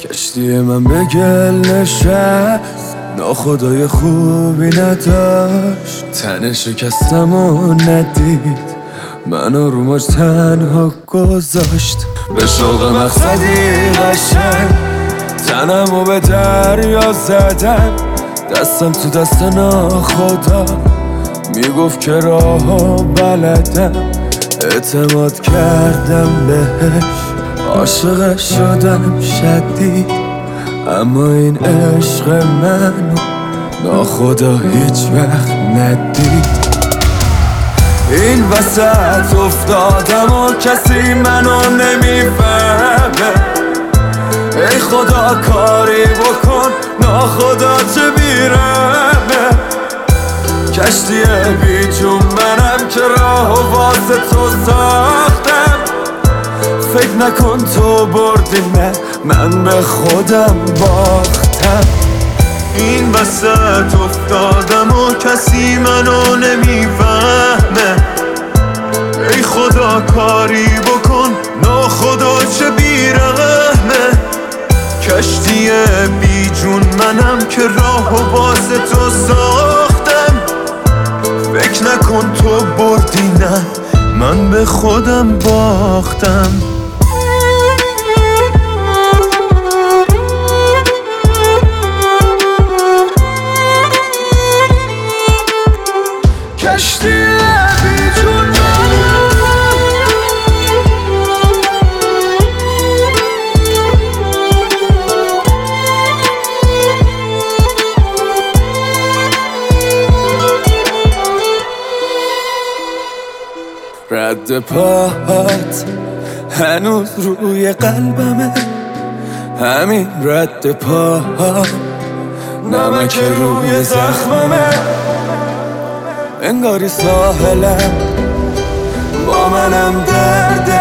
کشتی من به گل نشست، ناخدای خوبی نداشت. تن شکستم و ندید، منو رو موج تنها گذاشت. به شوق مقصدی قشنگ تنمو به دریا زدم. دستم تو دست ناخدا میگفت که راهو بلدم. اعتماد کردم بهش، عاشقش شدم شدید. اما این عشق منو ناخدا هیچ وقت ندید. این وسط افتادم و کسی منو نمیفهمه. ای خدا کاری بکن، ناخدا چه بیرمه. کشتی بی جون منم که راهو واسه تو ساختم. فکر نکن تو بردی، نه من به خودم باختم. این وسط افتادم و کسی منو نمیفهمه. ای خدا کاری بکن، ناخدا چه بیرحمه. کشتی بی جون منم که راهو واسه تو ساختم. فکر نکن تو بردی، نه من به خودم باختم. کشتی بی جون رد پاهات هنوز روی قلبمه. همین رد پاهات نمک روی زخممه. انگاری ساحلم با منم درده.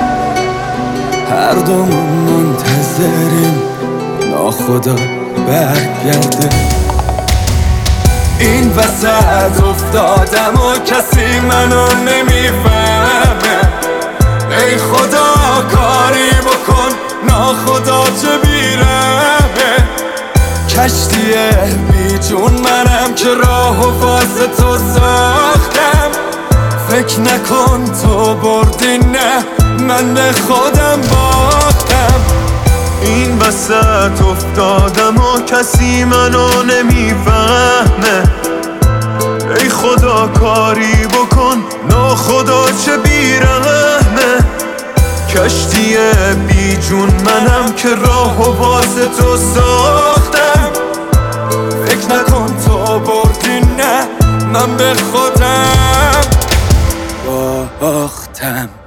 هر دومون منتظریم ناخدا برگرده. این وسط افتادم و کسی منو نمیفهمه. ای خدا کاری بکن، ناخدا چه بیرمه. کشتی بی جون منم که راهو واسه تو ساختم. فکر نکن تو بردی، نه من به خودم باختم. این وسط افتادم و کسی منو نمیفهمه. ای خدا کاری بکن، ناخدا چه بیرحمه. کشتی بی جون منم که راهو واسه تو ساختم. فکر نکن تو بردی، نه من به خودم باختم.